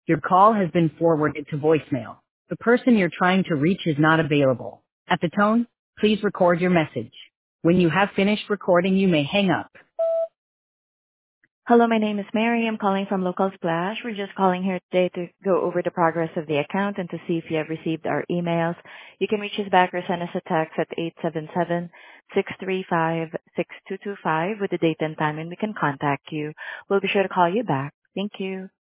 Your call has been forwarded to voicemail. The person you're trying to reach is not available. At the tone, please record your message. When you have finished recording, you may hang up. Hello, my name is Mary. I'm calling from Local Splash. We're just calling here today to go over the progress of the account and to see if you have received our emails. You can reach us back or send us a text at 877-635-6225 with the date and time, and we can contact you. We'll be sure to call you back. Thank you.